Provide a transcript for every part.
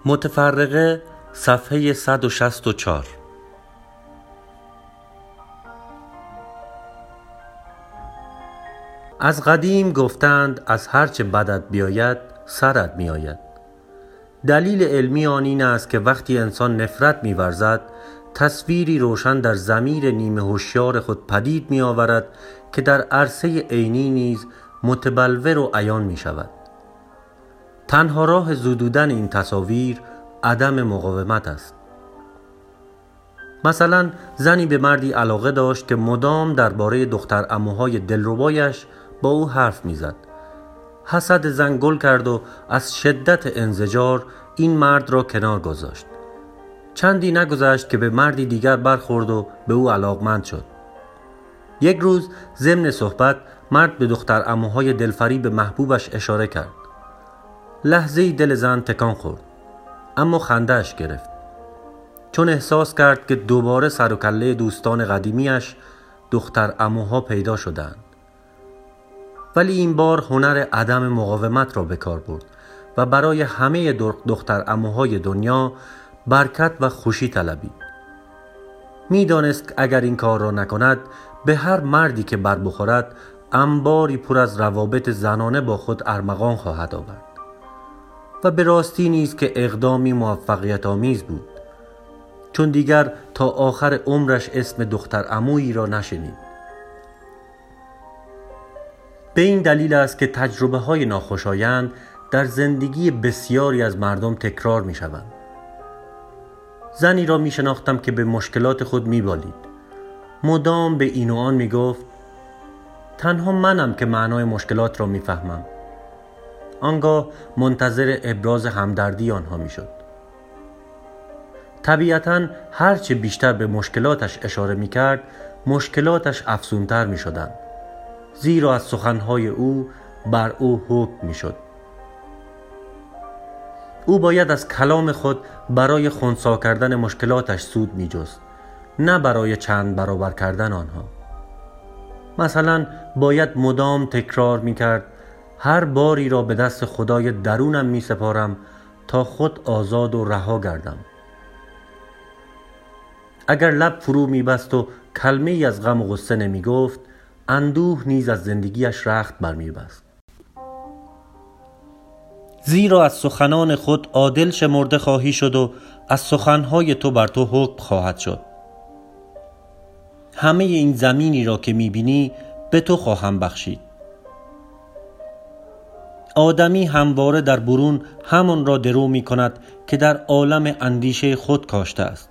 متفرقه صفحه 164. از قدیم گفتند از هرچه بدت بیاید سرت میآید. دلیل علمی آن این است که وقتی انسان نفرت می‌ورزد تصویری روشن در ضمیر نیمه هوشیار خود پدید می‌آورد که در عرصه عینی نیز متبلور و عیان می‌شود. تنها راه زدودن این تصاویر عدم مقاومت است. مثلا زنی به مردی علاقه داشت که مدام درباره دختر عموهای دلربایش با او حرف می‌زد. حسد زن گل کرد و از شدت انزجار این مرد را کنار گذاشت. چندی نگذشت که به مردی دیگر برخورد و به او علاقمند شد. یک روز ضمن صحبت مرد به دختر عموهای دلفریب محبوبش اشاره کرد. لحظه‌ای دل زن تکان خورد، اما خنده‌اش گرفت، چون احساس کرد که دوباره سر و کله دوستان قدیمیش دختر عموها پیدا شدند. ولی این بار هنر عدم مقاومت را به کار برد و برای همه دختر عموهای دنیا برکت و خوشی طلبید. می‌دانست که اگر این کار را نکند به هر مردی که بر بخورد انباری پر از روابط زنانه با خود ارمغان خواهد آورد. و به راستی نیز که اقدامی موفقیت آمیز بود، چون دیگر تا آخر عمرش اسم دختر عمویی را نشنید. به این دلیل است که تجربه های ناخوشایند در زندگی بسیاری از مردم تکرار می شوند. زنی را می شناختم که به مشکلات خود می بالید. مدام به این و آن می گفت تنها منم که معنای مشکلات را می فهمم. آنگاه منتظر ابراز همدردی آنها می شد. طبیعتاً هرچه بیشتر به مشکلاتش اشاره می کرد مشکلاتش افزونتر می شدند، زیرا از سخنهای او بر او حکم می شد. او باید از کلام خود برای خنثی کردن مشکلاتش سود می جست، نه برای چند برابر کردن آنها. مثلا باید مدام تکرار می کرد هر باری را به دست خدای درونم می سپارم تا خود آزاد و رها گردم. اگر لب فرو می بست و کلمه ای از غم و غصه نمی گفت، اندوه نیز از زندگیش رخت برمی بست. زیرا از سخنان خود عادل شمرده خواهی شد و از سخنهای تو بر تو حکم خواهد شد. همه این زمینی را که می بینی به تو خواهم بخشید. آدمی همواره در برون همان را درو می کند که در عالم اندیشه خود کاشته است.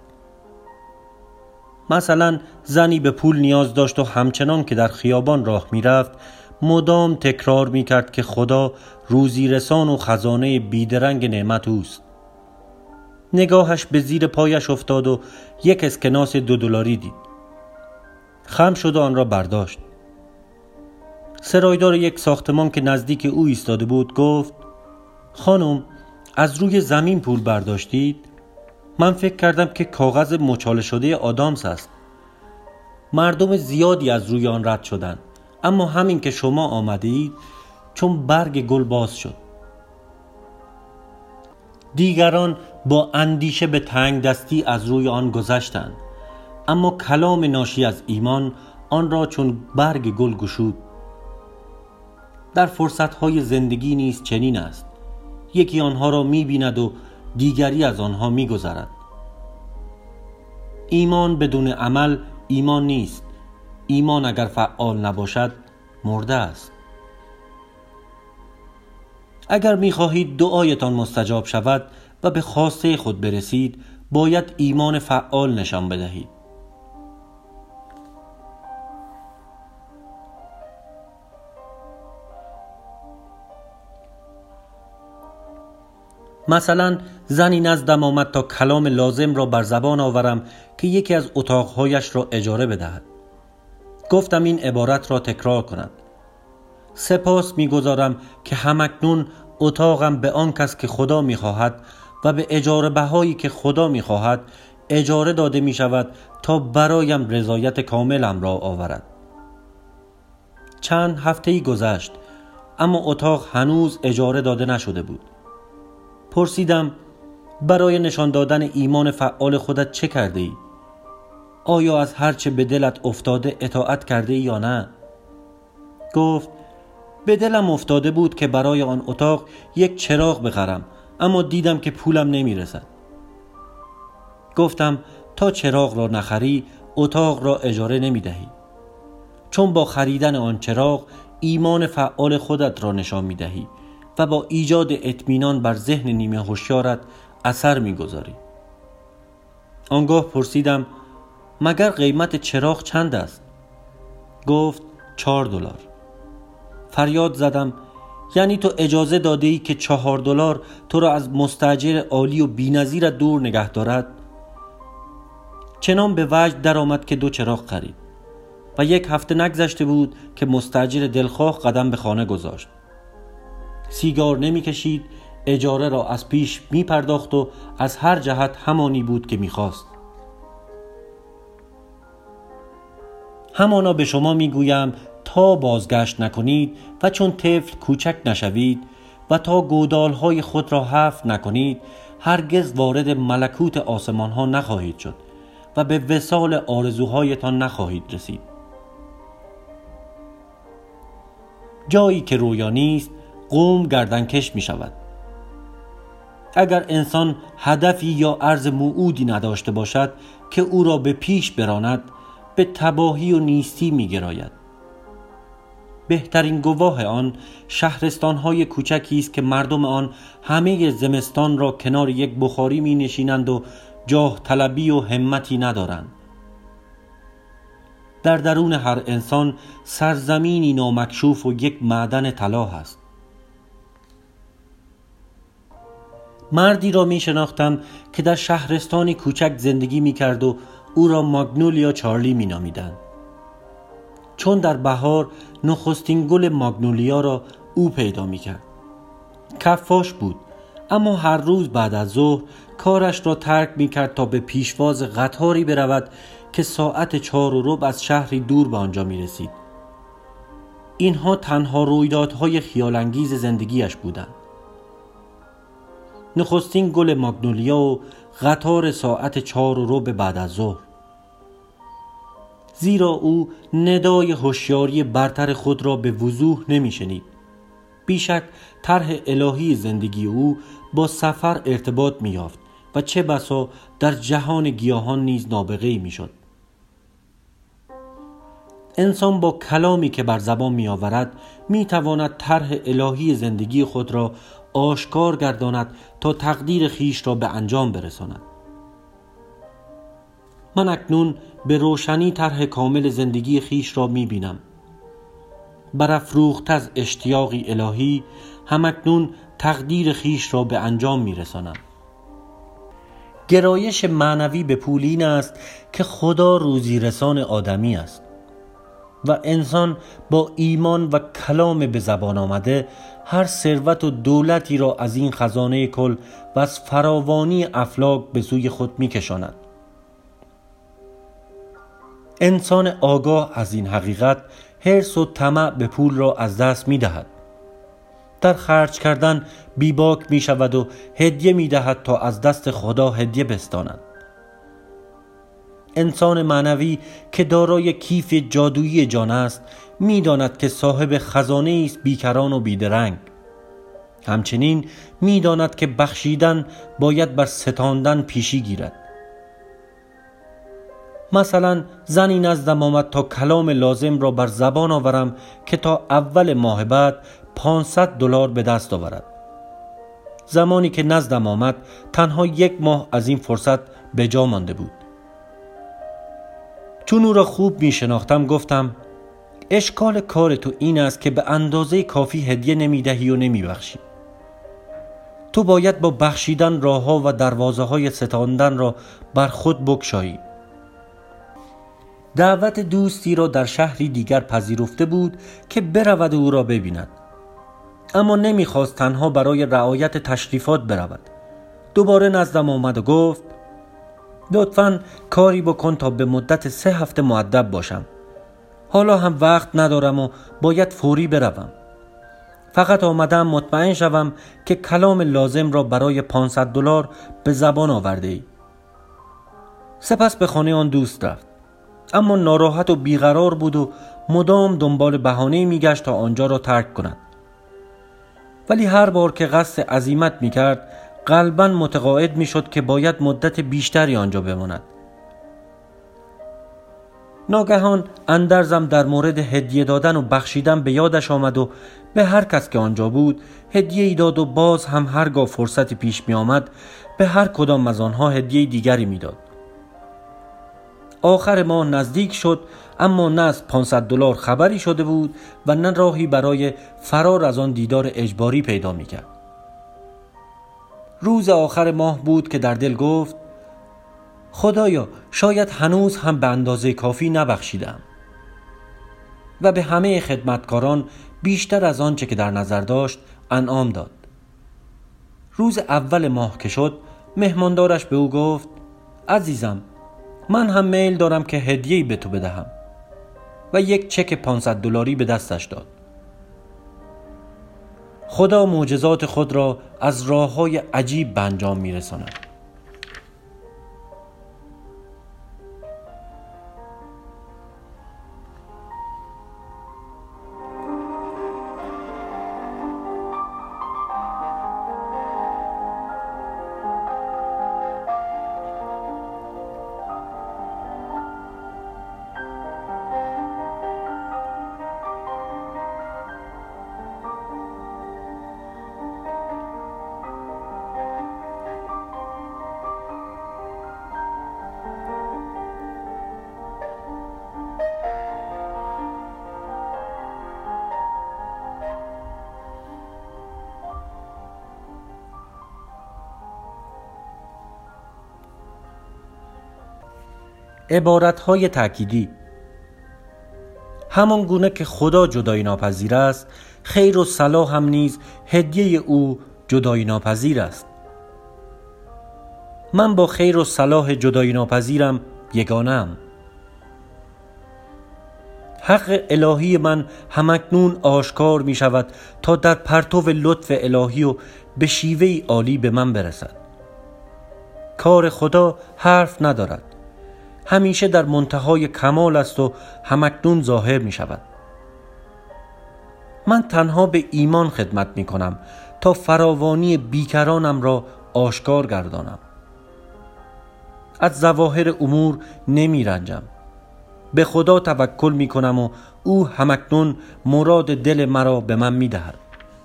مثلا زنی به پول نیاز داشت و همچنان که در خیابان راه می رفت مدام تکرار می کرد که خدا روزی رسان و خزانه بیدرنگ نعمت اوست. نگاهش به زیر پایش افتاد و یک اسکناس $2 دید. خم شد و آن را برداشت. سرایدار یک ساختمان که نزدیک او ایستاده بود گفت خانم، از روی زمین پول برداشتید؟ من فکر کردم که کاغذ مچاله شده آدامس است. مردم زیادی از روی آن رد شدند، اما همین که شما آمدید چون برگ گل باز شد. دیگران با اندیشه به تنگ دستی از روی آن گذشتند، اما کلام ناشی از ایمان آن را چون برگ گل گشود. در فرصتهای زندگی نیز چنین است. یکی آنها را می بیند و دیگری از آنها می گذرد. ایمان بدون عمل ایمان نیست. ایمان اگر فعال نباشد مرده است. اگر می خواهید دعایتان مستجاب شود و به خواسته خود برسید باید ایمان فعال نشان بدهید. مثلا زنی نزدم آمد تا کلام لازم را بر زبان آورم که یکی از اتاقهایش را اجاره بدهد. گفتم این عبارت را تکرار کند. سپاس می‌گزارم که همکنون اتاقم به آن کس که خدا می‌خواهد و به اجاره بهایی که خدا می‌خواهد اجاره داده می‌شود تا برایم رضایت کاملم را آورد. چند هفته‌ای گذشت اما اتاق هنوز اجاره داده نشده بود. پرسیدم برای نشان دادن ایمان فعال خودت چه کرده ای؟ آیا از هر چه به دلت افتاده اطاعت کرده ای یا نه؟ گفت به دلم افتاده بود که برای آن اتاق یک چراغ بخرم، اما دیدم که پولم نمیرسد. گفتم تا چراغ را نخری اتاق را اجاره نمیدهی، چون با خریدن آن چراغ ایمان فعال خودت را نشان میدهی و با ایجاد اطمینان بر ذهن نیمه هوشیارت اثر میگذاری. آنگاه پرسیدم مگر قیمت چراغ چند است؟ گفت $4. فریاد زدم یعنی تو اجازه داده ای که $4 تو را از مستاجر عالی و بی‌نظیرت دور نگه دارد؟ چنان به وجد در آمد که 2 چراغ خرید و 1 هفته نگذشته بود که مستاجر دلخواه قدم به خانه گذاشت. سیگار نمی کشید، اجاره را از پیش می پرداخت و از هر جهت همانی بود که می خواست. همانا به شما می گویم تا بازگشت نکنید و چون طفل کوچک نشوید و تا گودالهای خود را حفر نکنید هرگز وارد ملکوت آسمان ها نخواهید شد و به وصال آرزوهایتان نخواهید رسید. جایی که رویا نیست قوم گردنکش می شود. اگر انسان هدفی یا عرض موعودی نداشته باشد که او را به پیش براند به تباهی و نیستی می گراید. بهترین گواه آن شهرستان‌های کوچکی است که مردم آن همه زمستان را کنار یک بخاری می نشینند و جاه طلبی و همتی ندارند. در درون هر انسان سرزمینی نامکشوف و یک معدن طلا است. مردی را می شناختم که در شهرستانی کوچک زندگی می کرد و او را ماگنولیا چارلی می نامیدند. چون در بهار نخستین گل ماگنولیا را او پیدا می کرد. کفاش بود، اما هر روز بعد از ظهر کارش را ترک می کرد تا به پیشواز قطاری برود که ساعت 4:15 از شهری دور به آنجا می رسید. اینها تنها رویدادهای خیالانگیز زندگیش بودند. نخستین گل ماگنولیا و قطار ساعت 4:15 بعد از ظهر. زیرا او ندای هوشیاری برتر خود را به وضوح نمی شنید. بیشک طرح الهی زندگی او با سفر ارتباط می یافت و چه بسا در جهان گیاهان نیز نابغه‌ای می شد. انسان با کلامی که بر زبان می آورد می تواند طرح الهی زندگی خود را آشکار گرداند تا تقدیر خیش را به انجام برساند. من اکنون به روشنی طرح کامل زندگی خیش را می بینم. برافروخته از اشتیاقی الهی همکنون تقدیر خیش را به انجام می رسانم. گرایش معنوی به پول این است که خدا روزی رسان آدمی است و انسان با ایمان و کلام به زبان آمده هر ثروت و دولتی را از این خزانه کل و از فراوانی افلاک به سوی خود می کشاند. انسان آگاه از این حقیقت حرص و طمع به پول را از دست می دهد. در خرج کردن بیباک می شود و هدیه می دهد تا از دست خدا هدیه بستاند. انسان معنوی که دارای کیف جادویی جان است می داند که صاحب خزانه است بیکران و بیدرنگ. همچنین می داند که بخشیدن باید بر ستاندن پیشی گیرد. مثلا زنی نزدم آمد تا کلام لازم را بر زبان آورم که تا اول ماه بعد $500 به دست آورد. زمانی که نزدم آمد تنها 1 ماه از این فرصت به جا مانده بود. چون او را خوب می شناختم گفتم اشکال کار تو این است که به اندازه کافی هدیه نمی دهی و نمی بخشی. تو باید با بخشیدن راه ها و دروازه های ستاندن را بر خود بگشایی. دعوت دوستی را در شهری دیگر پذیرفته بود که برود او را ببیند، اما نمیخواست تنها برای رعایت تشریفات برود. دوباره نزدم آمد و گفت لطفاً کاری بکن تا به مدت 3 هفته مؤدب باشم. حالا هم وقت ندارم و باید فوری بروم. فقط آمدم مطمئن شوم که کلام لازم را برای $500 به زبان آورده ای. سپس به خانه آن دوست رفت، اما ناراحت و بیقرار بود و مدام دنبال بهانه‌ای میگشت تا آنجا را ترک کند. ولی هر بار که قصد عزیمت میکرد قلباً متقاعد میشد که باید مدت بیشتری آنجا بماند. ناگهان اندرزم در مورد هدیه دادن و بخشیدن به یادش آمد و به هر کس که آنجا بود هدیه ای داد و باز هم هرگاه فرصتی پیش می آمد به هر کدام از آنها هدیه دیگری می داد. آخر ماه نزدیک شد، اما نه از $500 خبری شده بود و نه راهی برای فرار از آن دیدار اجباری پیدا می کرد. روز آخر ماه بود که در دل گفت: خدایا، شاید هنوز هم به اندازه کافی نبخشیدم. و به همه خدمتکاران بیشتر از آنچه که در نظر داشت انعام داد. روز اول ماه که شد مهماندارش به او گفت: عزیزم، من هم میل دارم که هدیه‌ای به تو بدهم. و یک چک $500 به دستش داد. خدا معجزات خود را از راه‌های عجیب به انجام می‌رساند. عبارت‌های تأکیدی: همان گونه که خدا جدایی ناپذیر است، خیر و صلاح هم نیز هدیه او جدایی ناپذیر است. من با خیر و صلاح جدایی ناپذیرم یگانه‌ام. حق الهی من همکنون آشکار می شود تا در پرتو لطف الهی و به شیوهی عالی به من برسد. کار خدا حرف ندارد، همیشه در منتهای کمال است و همکنون ظاهر می شود. من تنها به ایمان خدمت می کنم تا فراوانی بیکرانم را آشکار گردانم. از ظواهر امور نمی رنجم. به خدا توکل می کنم و او همکنون مراد دل مرا به من می دهد.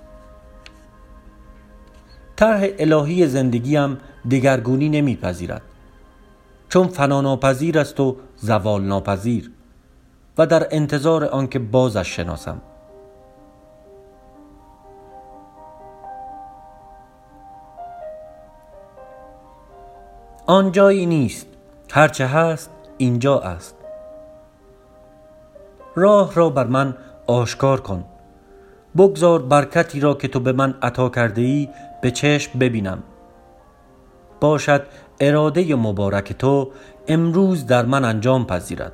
طرح الهی زندگیم دگرگونی نمی پذیرد، چون فنا ناپذیر است و زوال ناپذیر و در انتظار آنکه بازش شناسم. آنجایی نیست، هرچه هست اینجا است. راه را بر من آشکار کن، بگذار برکتی را که تو به من عطا کرده ای به چشم ببینم. باشد اراده مبارک تو امروز در من انجام پذیرد.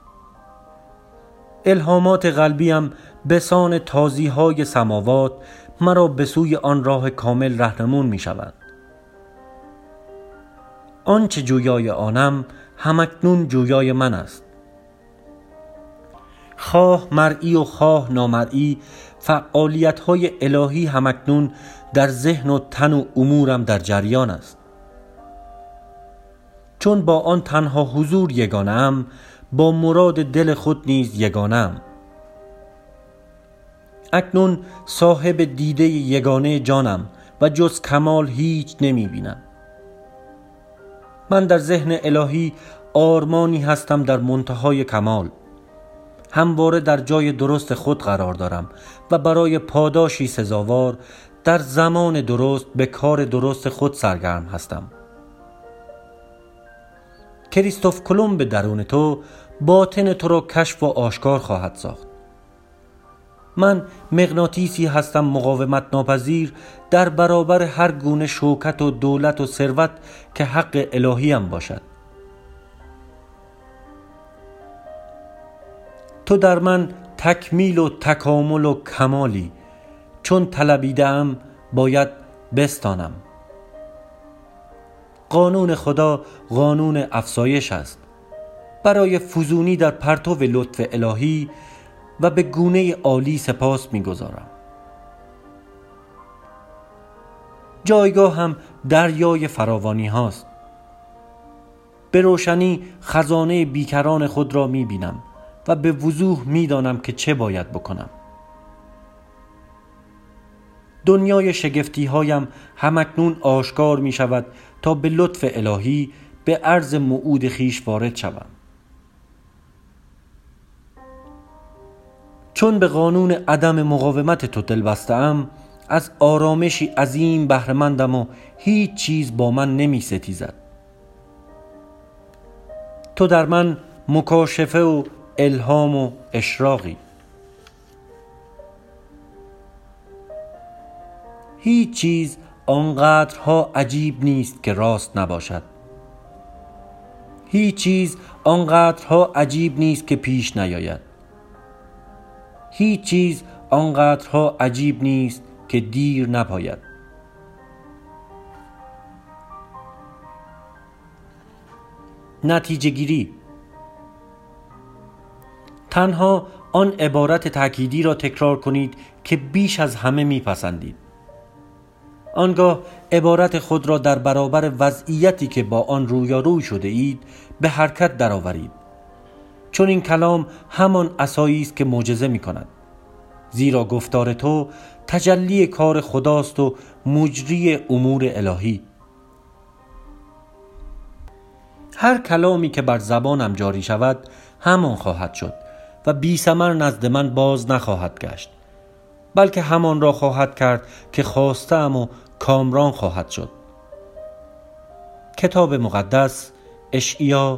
الهامات قلبیم بسان تازیهای سماوات مرا به سوی آن راه کامل رهنمون می شود. آنچه جویای آنم همکنون جویای من است. خواه مرئی و خواه نامرئی، فعالیت‌های الهی همکنون در ذهن و تن و امورم در جریان است. چون با آن تنها حضور یگانه‌ام، با مراد دل خود نیز یگانه‌ام. اکنون صاحب دیده یگانه جانم و جز کمال هیچ نمی بینم. من در ذهن الهی آرمانی هستم در منتهای کمال. همواره در جای درست خود قرار دارم و برای پاداشی سزاوار در زمان درست به کار درست خود سرگرم هستم. کریستوف کلمب درون تو باطن تو را کشف و آشکار خواهد ساخت. من مغناطیسی هستم مقاومت ناپذیر در برابر هر گونه شوکت و دولت و ثروت که حق الهی هم باشد. تو در من تکمیل و تکامل و کمالی، چون طلبیدم باید بستانم. قانون خدا قانون افزایش است. برای فزونی در پرتو لطف الهی و به گونه عالی سپاس می‌گزارم. جایگاه هم دریای فراوانی هاست. به روشنی خزانه بیکران خود را می‌بینم و به وضوح می‌دانم که چه باید بکنم. دنیای شگفتی هایم همکنون آشکار می شود تا به لطف الهی به عرض موعود خیش وارد شوم. چون به قانون عدم مقاومت تو دل بسته‌ام، از آرامشی عظیم بهره‌مندم و هیچ چیز با من نمی ستیزد. تو در من مکاشفه و الهام و اشراقی. هیچ چیز آنقدرها عجیب نیست که راست نباشد. هیچ چیز آنقدرها عجیب نیست که پیش نیاید. هیچ چیز آنقدرها عجیب نیست که دیر نپاید. نتیجه گیری: تنها آن عبارت تأکیدی را تکرار کنید که بیش از همه میپسندید. آنگاه عبارت خود را در برابر وضعیتی که با آن رویاروی شده اید به حرکت درآورید، چون این کلام همان عصایی است که معجزه می کند. زیرا گفتار تو تجلی کار خداست و مجری امور الهی. هر کلامی که بر زبانم جاری شود همان خواهد شد و بی ثمر نزد من باز نخواهد گشت، بلکه همان را خواهد کرد که خواستم و کامران خواهد شد. کتاب مقدس اشعیا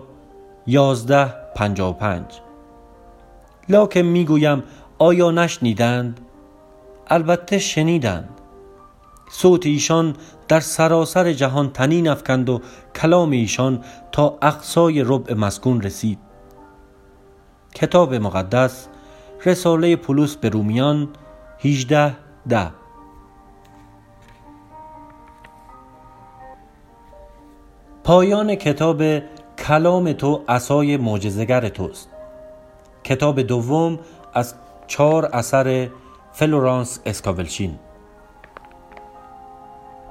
11:55. لکن میگویم آیا نشنیدند؟ البته شنیدند. صوت ایشان در سراسر جهان طنین افکند و کلام ایشان تا اقصای ربع مسکون رسید. کتاب مقدس رساله پولس به رومیان 18:10. پایان کتاب کلام تو عصای معجزه‌گر توست. کتاب دوم از 4 اثر فلورانس اسکاولشین.